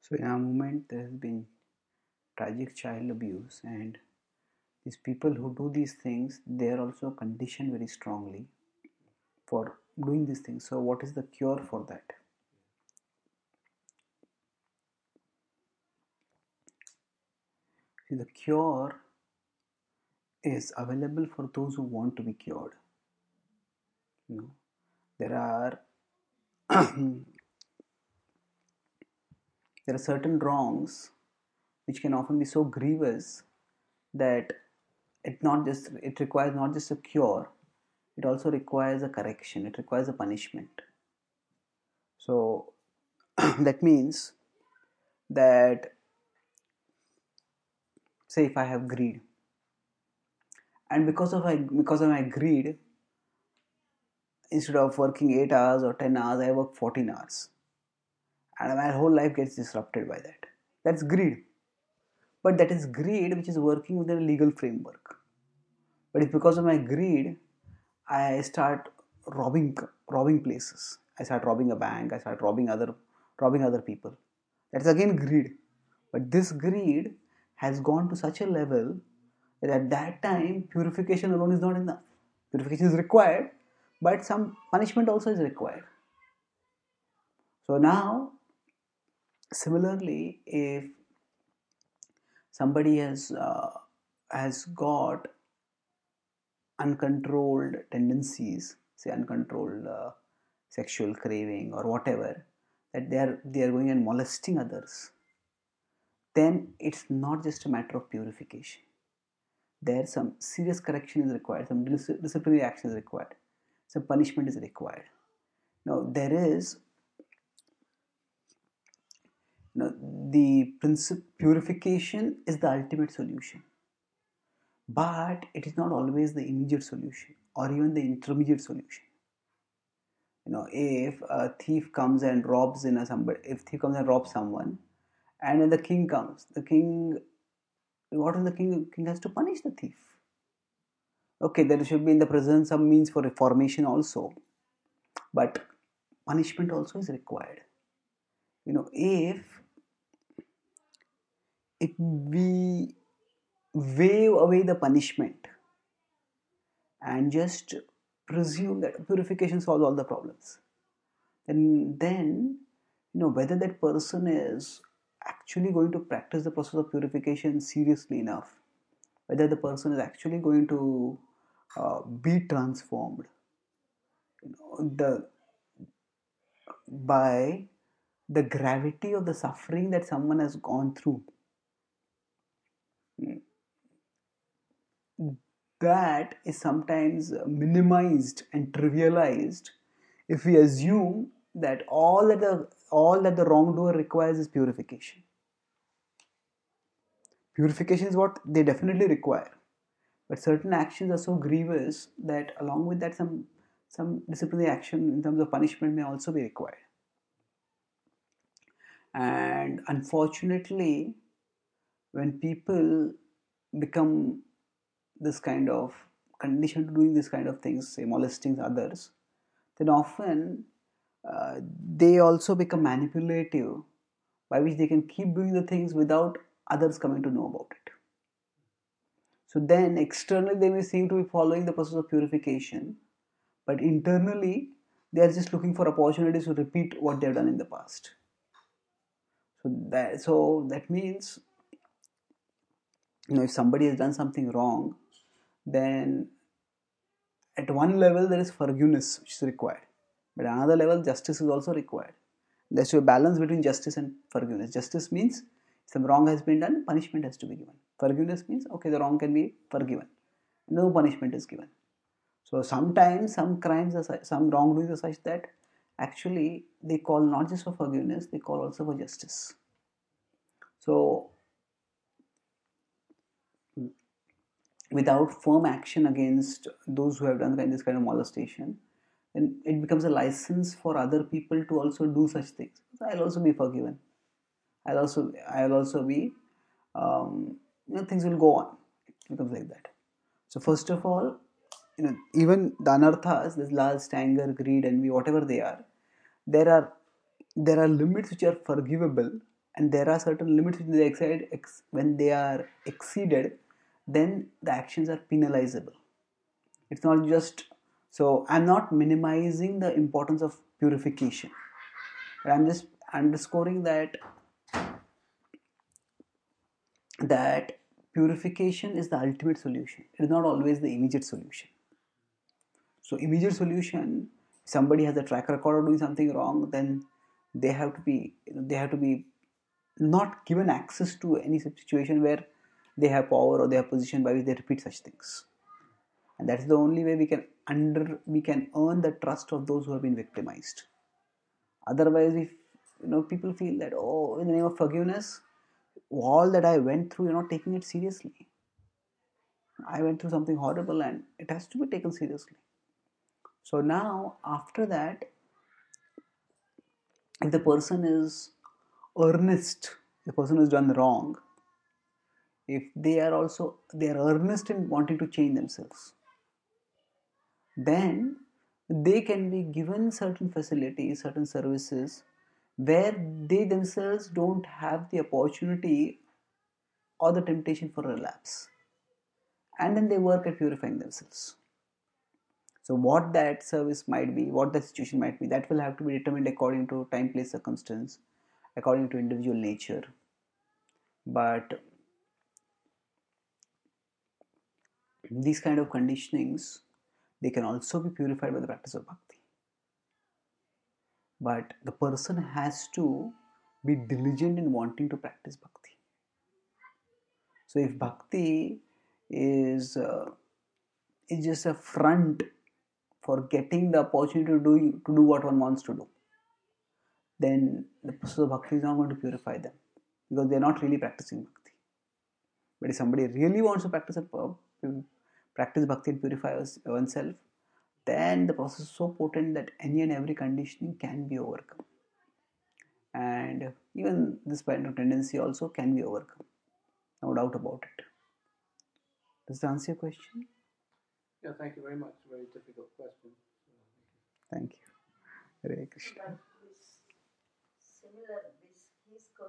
So in our movement, there has been tragic child abuse, and these people who do these things, they are also conditioned very strongly for doing these things. So what is the cure for that? See, the cure is available for those who want to be cured. You know, there are there are certain wrongs which can often be so grievous that it requires not just a cure, it also requires a correction, it requires a punishment. So that means that, say, if I have greed, and because of my greed, instead of working 8 hours or 10 hours, I work 14 hours, and my whole life gets disrupted by that. That's greed. But that is greed which is working within a legal framework. But if because of my greed I start robbing places, I start robbing a bank, I start robbing other people, that's again greed. But this greed has gone to such a level that at that time purification alone is not enough. Purification is required, but some punishment also is required. So now, similarly, if somebody has got uncontrolled tendencies, say uncontrolled sexual craving or whatever, that they are going and molesting others, then it's not just a matter of purification. There some serious correction is required, some disciplinary action is required, some punishment is required. Now there is, the principle purification is the ultimate solution, but it is not always the immediate solution or even the intermediate solution. If a thief comes and robs in a somebody if thief comes and robs someone, and then the king comes, what is the king has to punish the thief. Okay, there should be in the present some means for reformation also, but punishment also is required. If we wave away the punishment and just presume that purification solves all the problems, then whether that person is actually going to practice the process of purification seriously enough, whether the person is actually going to be transformed, the by the gravity of the suffering that someone has gone through, that is sometimes minimized and trivialized if we assume that all that the wrongdoer requires is purification. Purification is what they definitely require, but certain actions are so grievous that along with that some disciplinary action in terms of punishment may also be required. And unfortunately, when people become this kind of conditioned to doing this kind of things, say molesting others, then often they also become manipulative, by which they can keep doing the things without others coming to know about it. So then externally they may seem to be following the process of purification, but internally they are just looking for opportunities to repeat what they have done in the past. So that means, if somebody has done something wrong, then at one level there is forgiveness which is required, but at another level justice is also required. There's a balance between justice and forgiveness. Justice means some wrong has been done, punishment has to be given. Forgiveness means, okay, the wrong can be forgiven, no punishment is given. So sometimes some crimes some wrongdoings are such that actually they call not just for forgiveness, they call also for justice. So without firm action against those who have done this kind of molestation, then it becomes a license for other people to also do such things. So I'll also be forgiven. I'll also be, things will go on. It becomes like that. So first of all, even the anarthas, this lust, anger, greed, envy, whatever they are, there are limits which are forgivable, and there are certain limits which they when they are exceeded, then the actions are penalizable. It's not just, so I'm not minimizing the importance of purification, but I'm just underscoring that purification is the ultimate solution. It is not always the immediate solution. So immediate solution, if somebody has a track record of doing something wrong, then they have to be not given access to any situation where they have power or they have position by which they repeat such things. And that's the only way we can earn the trust of those who have been victimized. Otherwise, if people feel that, oh, in the name of forgiveness, all that I went through, you're not taking it seriously. I went through something horrible and it has to be taken seriously. So now, after that, if the person is earnest, the person who's done wrong, if they are earnest in wanting to change themselves, then they can be given certain facilities, certain services where they themselves don't have the opportunity or the temptation for relapse, and then they work at purifying themselves. So what that service might be, what the situation might be, that will have to be determined according to time, place, circumstance, according to individual nature. But these kind of conditionings, they can also be purified by the practice of bhakti. But the person has to be diligent in wanting to practice bhakti. So if bhakti is just a front for getting the opportunity to do what one wants to do, then the process of bhakti is not going to purify them, because they are not really practicing bhakti. But if somebody really wants to practice bhakti and purify oneself, then the process is so potent that any and every conditioning can be overcome. And even this kind of tendency also can be overcome. No doubt about it. Does that answer your question? Yeah, thank you very much. Very difficult question. Thank you. Hare Krishna.